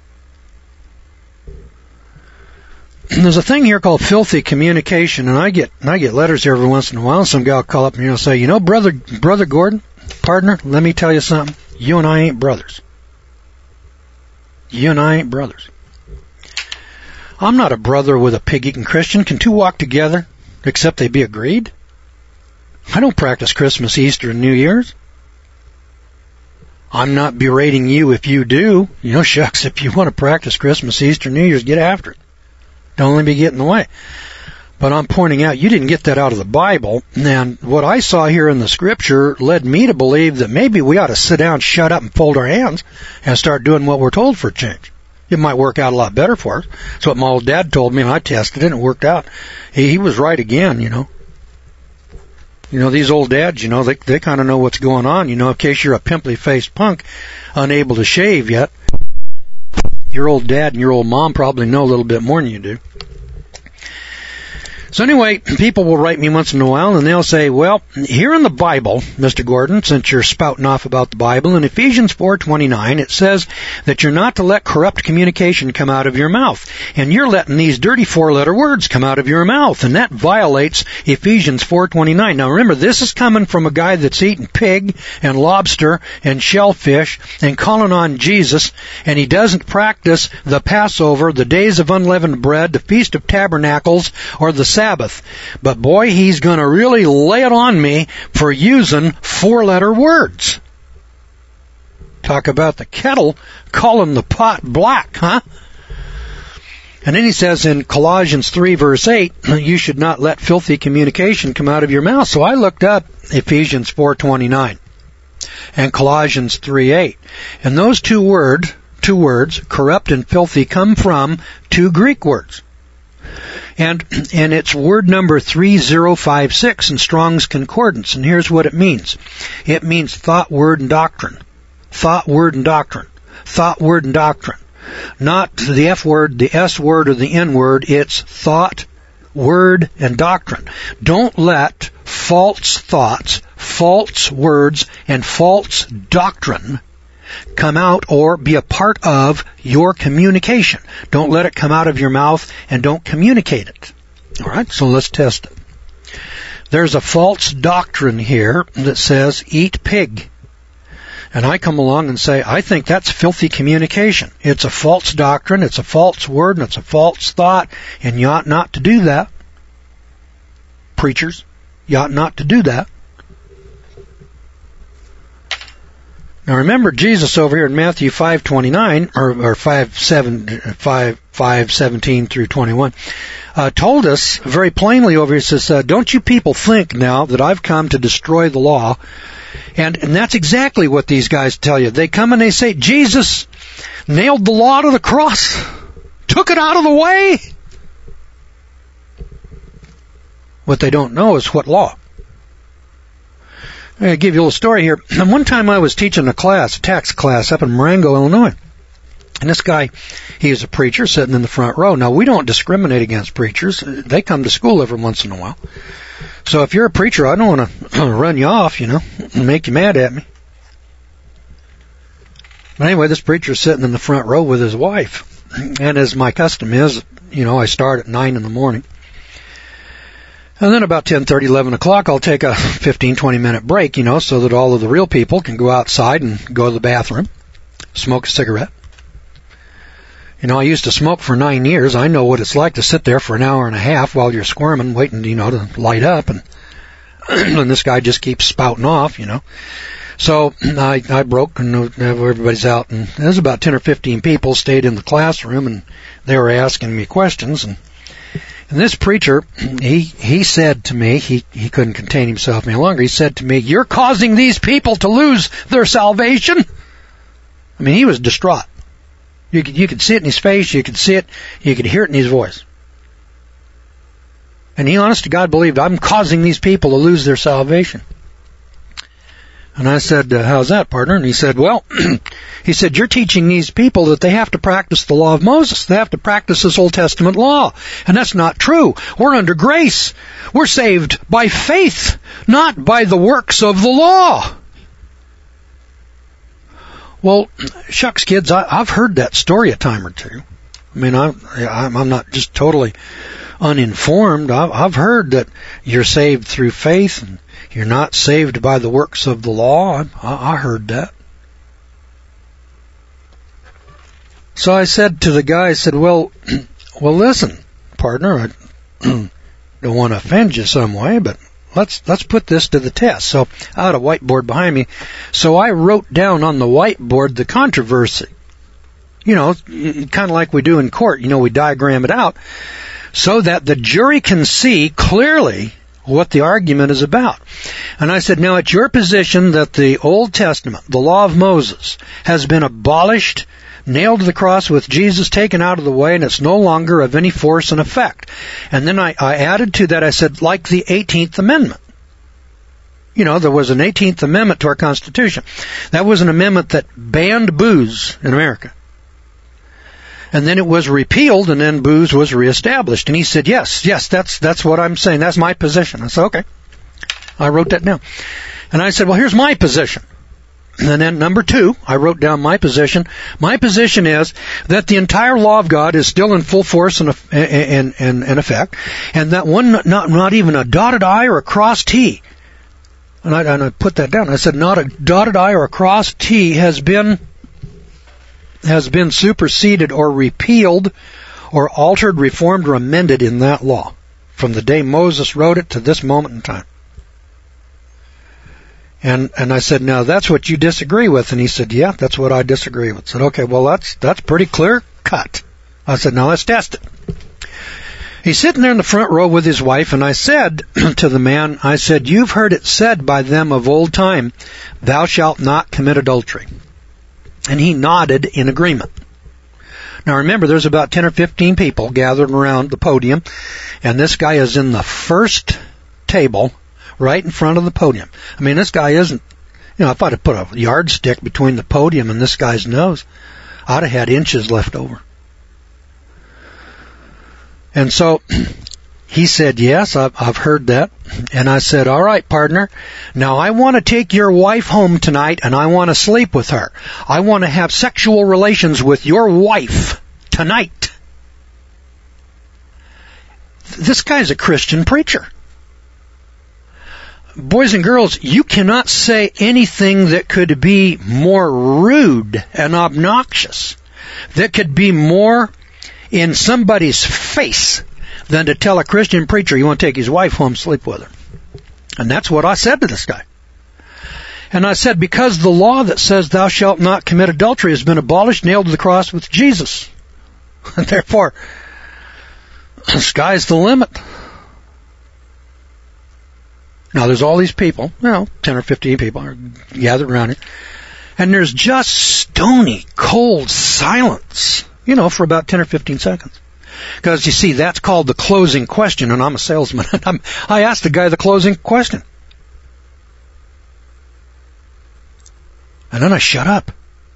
There's a thing here called filthy communication, and I get I get letters every once in a while. Some guy will call up and he'll say, you know, brother, brother Gordon, partner, let me tell you something. You and I ain't brothers. You and I ain't brothers. I'm not a brother with a pig-eating Christian. Can two walk together except they be agreed? I don't practice Christmas, Easter, and New Year's. I'm not berating you if you do. You know, shucks, if you want to practice Christmas, Easter, New Year's, get after it. Don't let me get in the way. But I'm pointing out, you didn't get that out of the Bible, and what I saw here in the Scripture led me to believe that maybe we ought to sit down, shut up, and fold our hands and start doing what we're told for a change. It might work out a lot better for us. That's what my old dad told me, and I tested it, and it worked out. He, he was right again, you know. You know, these old dads, you know, they they kind of know what's going on, you know, in case you're a pimply-faced punk unable to shave yet. Your old dad and your old mom probably know a little bit more than you do. So anyway, people will write me once in a while and they'll say, well, here in the Bible, Mister Gordon, since you're spouting off about the Bible, in Ephesians four twenty-nine, it says that you're not to let corrupt communication come out of your mouth. And you're letting these dirty four-letter words come out of your mouth, and that violates Ephesians four twenty-nine. Now remember, this is coming from a guy that's eating pig and lobster and shellfish and calling on Jesus, and he doesn't practice the Passover, the days of unleavened bread, the Feast of Tabernacles, or the Sabbath. But boy, he's going to really lay it on me for using four-letter words. Talk about the kettle calling the pot black, huh? And then he says in Colossians three verse eight, you should not let filthy communication come out of your mouth. So I looked up Ephesians four twenty-nine and Colossians three eight. And those two words, two words, corrupt and filthy, come from two Greek words. And, and it's word number three zero five six in Strong's Concordance. And here's what it means. It means thought, word, and doctrine. Thought, word, and doctrine. Thought, word, and doctrine. Not the F word, the S word, or the N word. It's thought, word, and doctrine. Don't let false thoughts, false words, and false doctrine come out or be a part of your communication. Don't let it come out of your mouth and don't communicate it. All right, so let's test it. There's a false doctrine here that says eat pig. And I come along and say, I think that's filthy communication. It's a false doctrine, it's a false word, and it's a false thought, and you ought not to do that. Preachers, you ought not to do that. Now remember, Jesus over here in Matthew five twenty-nine, or, or five, seven, five, five, seventeen through twenty-one, uh, told us very plainly over here, says, uh, don't you people think now that I've come to destroy the law? And, and that's exactly what these guys tell you. They come and they say, Jesus nailed the law to the cross, took it out of the way. What they don't know is what law. I'm going to give you a little story here. One time I was teaching a class, a tax class up in Marengo, Illinois. And this guy, he is a preacher sitting in the front row. Now, we don't discriminate against preachers. They come to school every once in a while. So if you're a preacher, I don't want to run you off, you know, and make you mad at me. But anyway, this preacher's sitting in the front row with his wife. And as my custom is, you know, I start at nine in the morning. And then about ten thirty, eleven o'clock, I'll take a fifteen, twenty minute break, you know, so that all of the real people can go outside and go to the bathroom, smoke a cigarette. You know, I used to smoke for nine years. I know what it's like to sit there for an hour and a half while you're squirming, waiting, you know, to light up, and and this guy just keeps spouting off, you know. So I, I broke, and everybody's out, and there's about ten or fifteen people stayed in the classroom, and they were asking me questions, and and this preacher, he he said to me, he he couldn't contain himself any longer. He said to me, "You're causing these people to lose their salvation." I mean, he was distraught. You could you could see it in his face, you could see it, you could hear it in his voice. And he, honest to God, believed, I'm causing these people to lose their salvation. And I said, uh, how's that, partner? And he said, well, he said, you're teaching these people that they have to practice the law of Moses. They have to practice this Old Testament law. And that's not true. We're under grace. We're saved by faith, not by the works of the law. Well, shucks, kids, I, I've heard that story a time or two. I mean, I'm, I'm not just totally uninformed. I've, I've heard that you're saved through faith and you're not saved by the works of the law. I, I heard that. So I said to the guy, I said, well, well, listen, partner, I don't want to offend you some way, but let's let's put this to the test. So I had a whiteboard behind me. So I wrote down on the whiteboard the controversy. You know, kind of like we do in court. You know, we diagram it out so that the jury can see clearly what the argument is about. And I said, now it's your position that the Old Testament, the law of Moses, has been abolished, nailed to the cross with Jesus taken out of the way, and it's no longer of any force and effect. And then I, I added to that, I said, like the eighteenth Amendment. You know, there was an eighteenth Amendment to our Constitution. That was an amendment that banned booze in America. And then it was repealed, and then booze was reestablished. And he said, yes, yes, that's that's what I'm saying. That's my position. I said, okay. I wrote that down. And I said, well, here's my position. And then number two, I wrote down my position. My position is that the entire law of God is still in full force and, and, and, and effect, and that one, not, not even a dotted I or a crossed T. And I, and I put that down. I said, not a dotted I or a crossed T has been has been superseded or repealed or altered, reformed, or amended in that law from the day Moses wrote it to this moment in time. And and I said, now that's what you disagree with. And he said, yeah, that's what I disagree with. I said, okay, well, that's that's pretty clear cut. I said, now let's test it. He's sitting there in the front row with his wife, and I said to the man, I said, you've heard it said by them of old time, thou shalt not commit adultery. And he nodded in agreement. Now remember, there's about ten or fifteen people gathered around the podium, and this guy is in the first table right in front of the podium. I mean, this guy isn't, you know, if I'd have put a yardstick between the podium and this guy's nose, I'd have had inches left over. And so he said, yes, I've, I've heard that. And I said, all right, partner, now I want to take your wife home tonight and I want to sleep with her. I want to have sexual relations with your wife tonight. This guy's a Christian preacher. Boys and girls, you cannot say anything that could be more rude and obnoxious, that could be more in somebody's face than to tell a Christian preacher you want to take his wife home, sleep with her. And that's what I said to this guy. And I said, because the law that says thou shalt not commit adultery has been abolished, nailed to the cross with Jesus. And therefore, the sky's the limit. Now, there's all these people, you know, ten or fifteen people are gathered around it, and there's just stony, cold silence, you know, for about ten or fifteen seconds. Because, you see, that's called the closing question, and I'm a salesman. And I'm, I asked the guy the closing question. And then I shut up.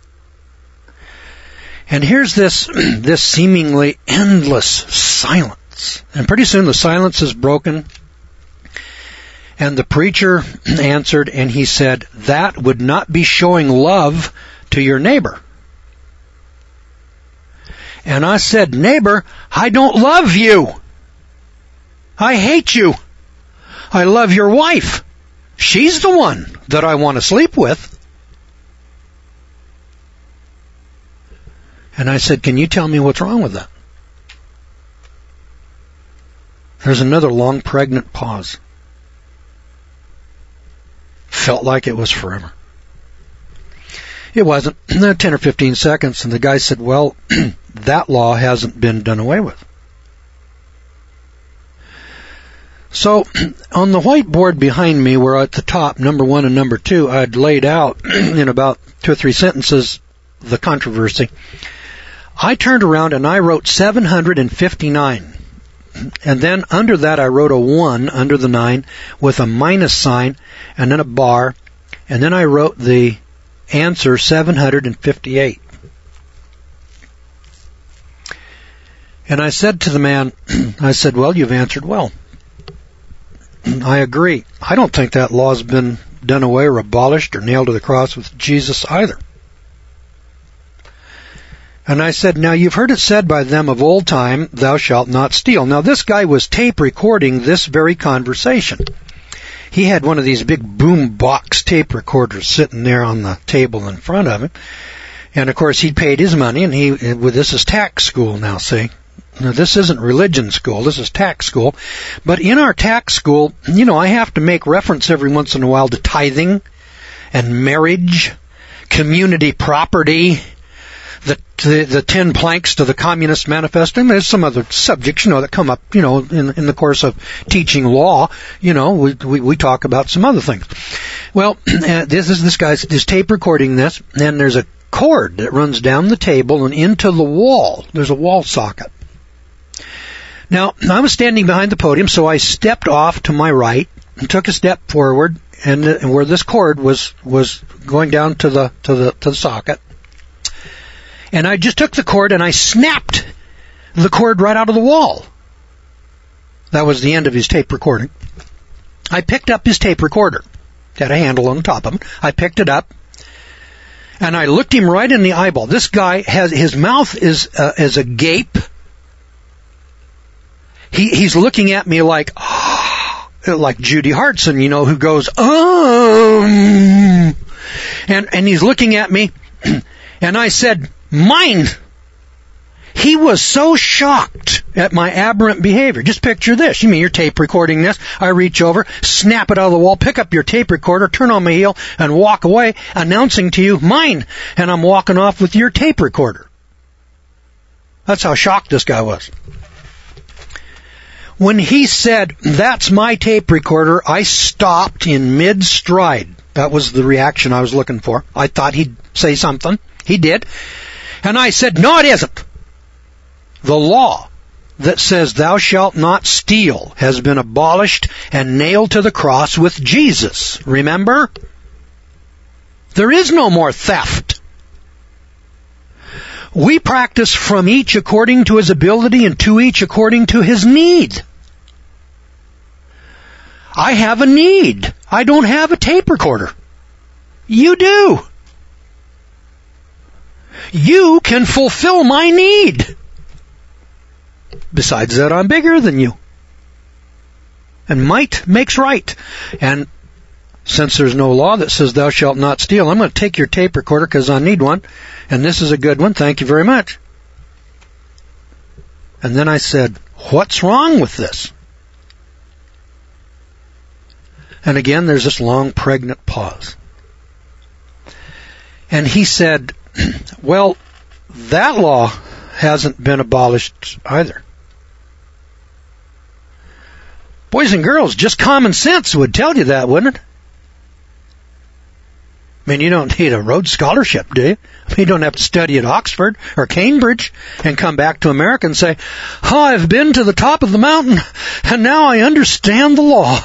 And here's this, this seemingly endless silence. And pretty soon the silence is broken. And the preacher answered, and he said, that would not be showing love to your neighbor. And I said, neighbor, I don't love you. I hate you. I love your wife. She's the one that I want to sleep with. And I said, can you tell me what's wrong with that? There's another long, pregnant pause. Felt like it was forever. It wasn't. ten or fifteen seconds, and the guy said, well, that law hasn't been done away with. So, on the whiteboard behind me, where at the top, number one and number two, I'd laid out in about two or three sentences the controversy. I turned around and I wrote seven hundred fifty-nine. And then under that I wrote a one under the nine with a minus sign and then a bar. And then I wrote the answer seven hundred fifty-eight. And I said to the man, I said, well, you've answered well. I agree. I don't think that law's been done away or abolished or nailed to the cross with Jesus either. And I said, now you've heard it said by them of old time, thou shalt not steal. Now this guy was tape recording this very conversation. He had one of these big boom box tape recorders sitting there on the table in front of him. And of course he'd paid his money, and he, well, this is tax school now, see. Now, this isn't religion school. This is tax school. But in our tax school, you know, I have to make reference every once in a while to tithing and marriage, community property, the the, the ten planks to the Communist Manifesto. And there's some other subjects, you know, that come up, you know, in, in the course of teaching law. You know, we we, we talk about some other things. Well, uh, this is this guy's this tape recording this, and there's a cord that runs down the table and into the wall. There's a wall socket. Now, I was standing behind the podium, so I stepped off to my right and took a step forward, and, the, and where this cord was was going down to the to the to the socket, and I just took the cord and I snapped the cord right out of the wall. That was the end of his tape recording. I picked up his tape recorder. It had a handle on the top of it. I picked it up, and I looked him right in the eyeball. This guy has his mouth is uh, is agape. He, he's looking at me like, oh, like Judy Hartson, you know, who goes, um, and, and he's looking at me, and I said, mine. He was so shocked at my aberrant behavior. Just picture this. You mean you're tape recording this? I reach over, snap it out of the wall, pick up your tape recorder, turn on my heel, and walk away, announcing to you, mine. And I'm walking off with your tape recorder. That's how shocked this guy was. When he said, that's my tape recorder, I stopped in mid-stride. That was the reaction I was looking for. I thought he'd say something. He did. And I said, no, it isn't. The law that says thou shalt not steal has been abolished and nailed to the cross with Jesus. Remember? There is no more theft. We practice from each according to his ability and to each according to his need. I have a need. I don't have a tape recorder. You do. You can fulfill my need. Besides that, I'm bigger than you. And might makes right. And since there's no law that says thou shalt not steal, I'm going to take your tape recorder because I need one. And this is a good one. Thank you very much. And then I said, what's wrong with this? And again, there's this long, pregnant pause. And he said, well, that law hasn't been abolished either. Boys and girls, just common sense would tell you that, wouldn't it? I mean, you don't need a Rhodes Scholarship, do you? I mean, you don't have to study at Oxford or Cambridge and come back to America and say, oh, I've been to the top of the mountain and now I understand the law.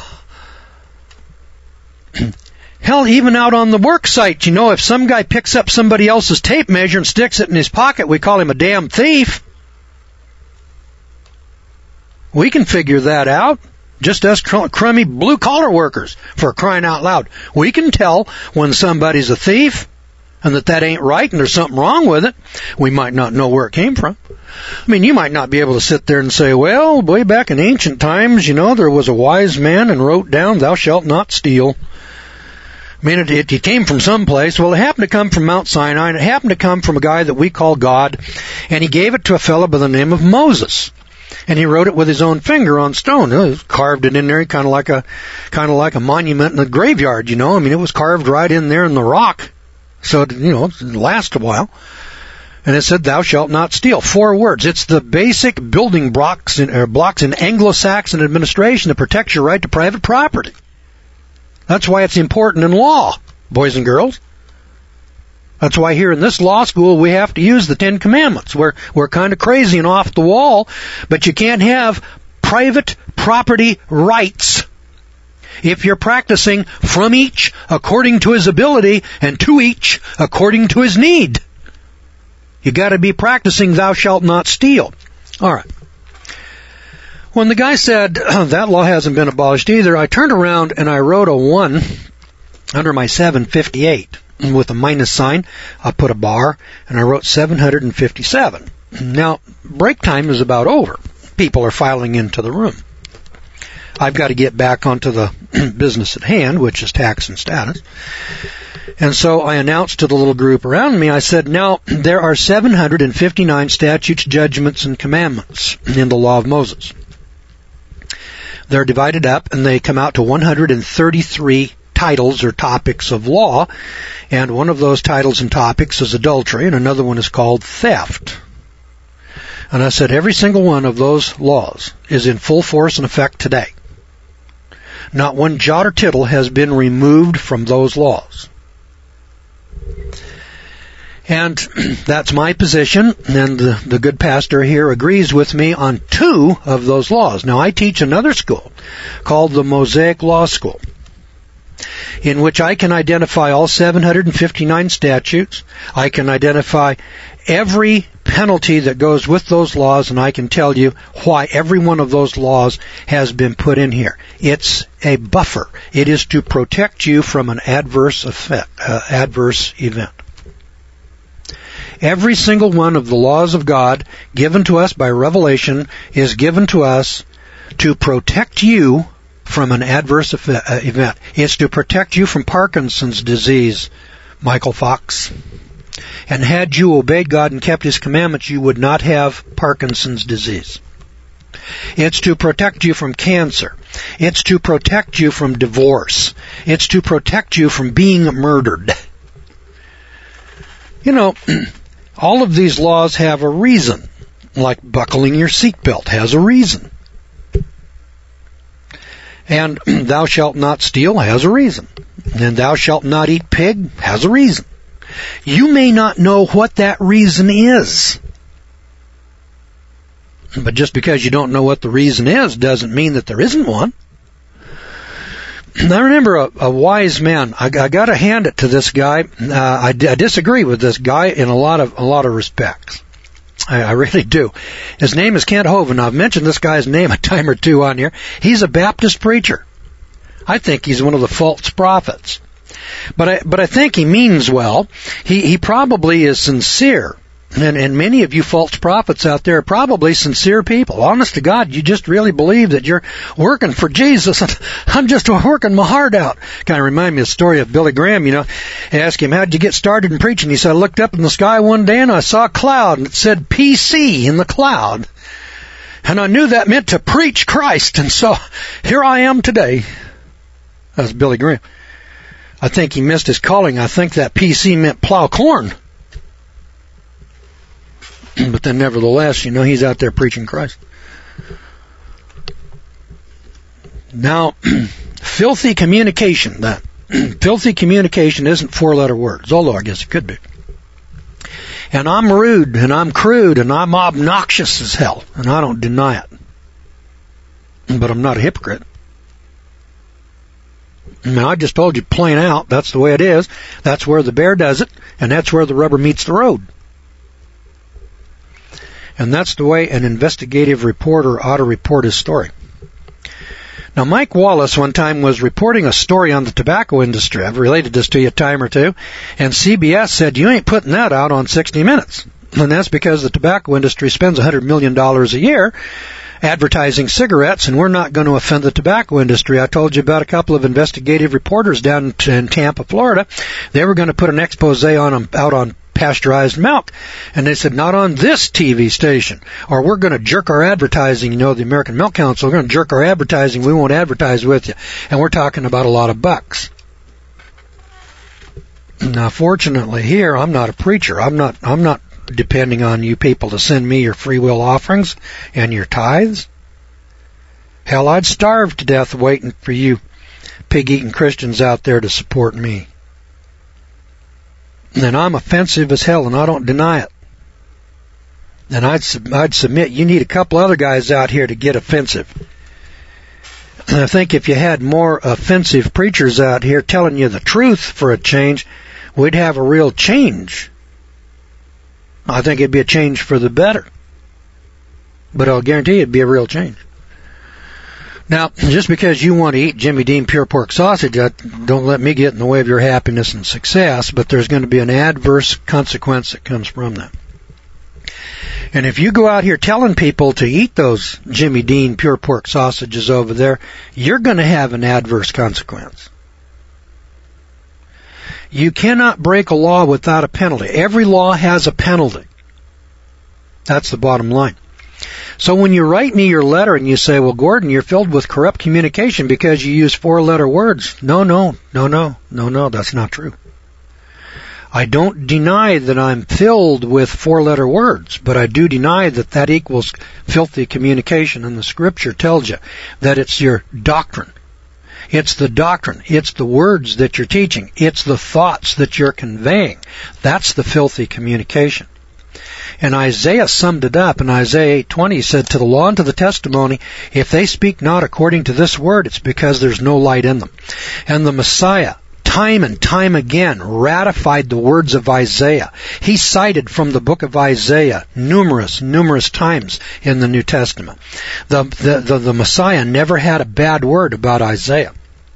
Hell, even out on the work site, you know, if some guy picks up somebody else's tape measure and sticks it in his pocket, we call him a damn thief. We can figure that out. Just us crummy blue-collar workers, for crying out loud. We can tell when somebody's a thief and that that ain't right and there's something wrong with it. We might not know where it came from. I mean, you might not be able to sit there and say, well, way back in ancient times, you know, there was a wise man and wrote down, thou shalt not steal. I mean, it, it, it came from someplace. Well, it happened to come from Mount Sinai, and it happened to come from a guy that we call God, and he gave it to a fellow by the name of Moses. And he wrote it with his own finger on stone. He carved it in there, kind of like a, kind of like a monument in a graveyard, you know. I mean, it was carved right in there in the rock, so it, you know, it lasts a while. And it said, "Thou shalt not steal." Four words. It's the basic building blocks in, uh, blocks in Anglo-Saxon administration that protects your right to private property. That's why it's important in law, boys and girls. That's why here in this law school we have to use the Ten Commandments. We're, we're kind of crazy and off the wall, but you can't have private property rights if you're practicing from each according to his ability and to each according to his need. You got to be practicing "thou shalt not steal." All right. When the guy said, that law hasn't been abolished either, I turned around and I wrote a one under my seven fifty-eight. And with a minus sign, I put a bar, and I wrote seven hundred fifty-seven. Now, break time is about over. People are filing into the room. I've got to get back onto the business at hand, which is tax and status. And so I announced to the little group around me, I said, now, there are seven hundred fifty-nine statutes, judgments, and commandments in the law of Moses. They're divided up, and they come out to one hundred thirty-three titles or topics of law, and one of those titles and topics is adultery, and another one is called theft. And I said, every single one of those laws is in full force and effect today. Not one jot or tittle has been removed from those laws. And that's my position, and the, the good pastor here agrees with me on two of those laws. Now, I teach another school called the Mosaic Law School, in which I can identify all seven hundred fifty-nine statutes. I can identify every penalty that goes with those laws, and I can tell you why every one of those laws has been put in here. It's a buffer. It is to protect you from an adverse effect, uh, adverse event. Every single one of the laws of God given to us by revelation is given to us to protect you from an adverse event. It's to protect you from Parkinson's disease, Michael Fox. And had you obeyed God and kept His commandments, you would not have Parkinson's disease. It's to protect you from cancer. It's to protect you from divorce. It's to protect you from being murdered. You know, all of these laws have a reason. Like buckling your seatbelt has a reason. And "thou shalt not steal" has a reason. And "thou shalt not eat pig" has a reason. You may not know what that reason is. But just because you don't know what the reason is doesn't mean that there isn't one. I remember a, a wise man. I, I got to hand it to this guy. Uh, I, I disagree with this guy in a lot of a lot of respects. I, I really do. His name is Kent Hovind. I've mentioned this guy's name a time or two on here. He's a Baptist preacher. I think he's one of the false prophets. But I, but I think he means well. He, he probably is sincere. And, and many of you false prophets out there are probably sincere people. Honest to God, you just really believe that you're working for Jesus. I'm just working my heart out. Kind of remind me of the story of Billy Graham, you know. I asked him, how'd you get started in preaching? He said, I looked up in the sky one day and I saw a cloud and it said P C in the cloud. And I knew that meant to preach Christ. And so here I am today. That's Billy Graham. I think he missed his calling. I think that P C meant plow corn. But then nevertheless, you know, he's out there preaching Christ. Now, filthy communication, that filthy communication isn't four-letter words, although I guess it could be. And I'm rude, and I'm crude, and I'm obnoxious as hell, and I don't deny it. But I'm not a hypocrite. Now, I just told you plain out, that's the way it is. That's where the bear does it, and that's where the rubber meets the road. And that's the way an investigative reporter ought to report his story. Now, Mike Wallace one time was reporting a story on the tobacco industry. I've related this to you a time or two. And C B S said, you ain't putting that out on sixty minutes. And that's because the tobacco industry spends one hundred million dollars a year advertising cigarettes, and we're not going to offend the tobacco industry. I told you about a couple of investigative reporters down in Tampa, Florida. They were going to put an expose on them, out on pasteurized milk, and they said, not on this T V station, or we're going to jerk our advertising. You know, the American Milk Council, we're going to jerk our advertising. We won't advertise with you. And we're talking about a lot of bucks. Now, fortunately here, I'm not a preacher. I'm not, I'm not depending on you people to send me your free will offerings and your tithes. Hell, I'd starve to death waiting for you pig-eating Christians out there to support me. And I'm offensive as hell, and I don't deny it. And I'd, I'd submit you need a couple other guys out here to get offensive. And I think if you had more offensive preachers out here telling you the truth for a change, we'd have a real change. I think it'd be a change for the better. But I'll guarantee you it'd be a real change. Now, just because you want to eat Jimmy Dean pure pork sausage, don't let me get in the way of your happiness and success, but there's going to be an adverse consequence that comes from that. And if you go out here telling people to eat those Jimmy Dean pure pork sausages over there, you're going to have an adverse consequence. You cannot break a law without a penalty. Every law has a penalty. That's the bottom line. So when you write me your letter and you say, well, Gordon, you're filled with corrupt communication because you use four-letter words. No, no, no, no, no, no, that's not true. I don't deny that I'm filled with four-letter words, but I do deny that that equals filthy communication, and the Scripture tells you that it's your doctrine. It's the doctrine. It's the words that you're teaching. It's the thoughts that you're conveying. That's the filthy communication. And Isaiah summed it up in Isaiah eight twenty. He said, to the law and to the testimony, if they speak not according to this word, it's because there's no light in them. And the Messiah, time and time again, ratified the words of Isaiah. He cited from the book of Isaiah numerous, numerous times in the New Testament. The, the, the, the Messiah never had a bad word about Isaiah.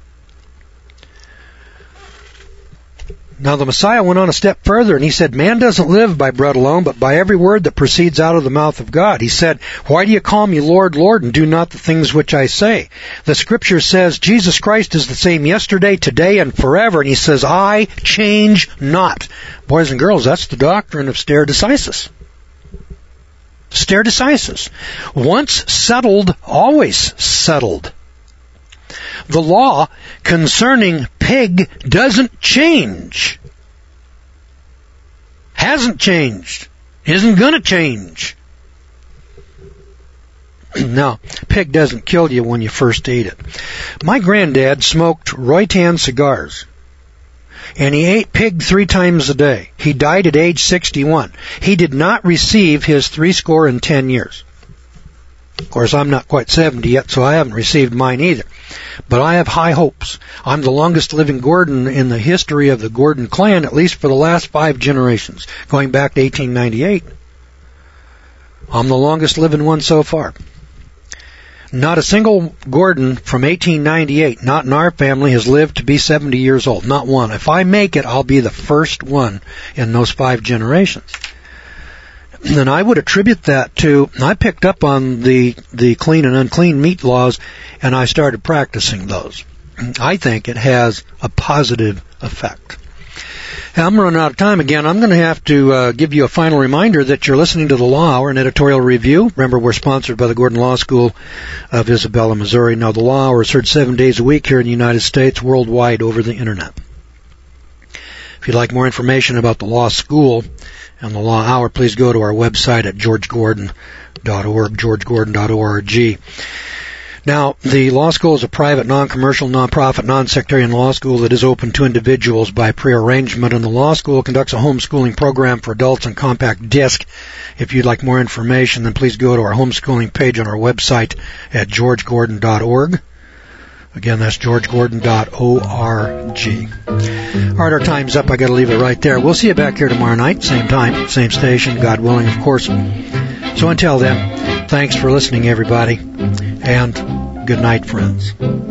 Now the Messiah went on a step further, and he said, man doesn't live by bread alone, but by every word that proceeds out of the mouth of God. He said, why do you call me Lord, Lord, and do not the things which I say? The Scripture says Jesus Christ is the same yesterday, today, and forever, and he says, I change not. Boys and girls, that's the doctrine of stare decisis. Stare decisis. Once settled, always settled. The law concerning pig doesn't change. Hasn't changed. Isn't going to change. Now, pig doesn't kill you when you first eat it. My granddad smoked Roytan cigars, and he ate pig three times a day. He died at age sixty-one. He did not receive his three score and ten years. Of course, I'm not quite seventy yet, so I haven't received mine either. But I have high hopes. I'm the longest living Gordon in the history of the Gordon clan, at least for the last five generations, going back to eighteen ninety-eight. I'm the longest living one so far. Not a single Gordon from eighteen ninety-eight, not in our family, has lived to be seventy years old. Not one. If I make it, I'll be the first one in those five generations. And I would attribute that to, I picked up on the, the clean and unclean meat laws, and I started practicing those. I think it has a positive effect. Now, I'm running out of time again. I'm going to have to uh, give you a final reminder that you're listening to the Law Hour, an editorial review. Remember, we're sponsored by the Gordon Law School of Isabella, Missouri. Now, the Law Hour is heard seven days a week here in the United States, worldwide over the Internet. If you'd like more information about the Law School and the Law Hour, please go to our website at george gordon dot org, george gordon dot org. Now, the law school is a private, non-commercial, non-profit, non-sectarian law school that is open to individuals by prearrangement, and the law school conducts a homeschooling program for adults on compact disc. If you'd like more information, then please go to our homeschooling page on our website at george gordon dot org. Again, that's george gordon dot org. All right, our time's up. I got to leave it right there. We'll see you back here tomorrow night, same time, same station, God willing, of course. So until then, thanks for listening, everybody, and good night, friends.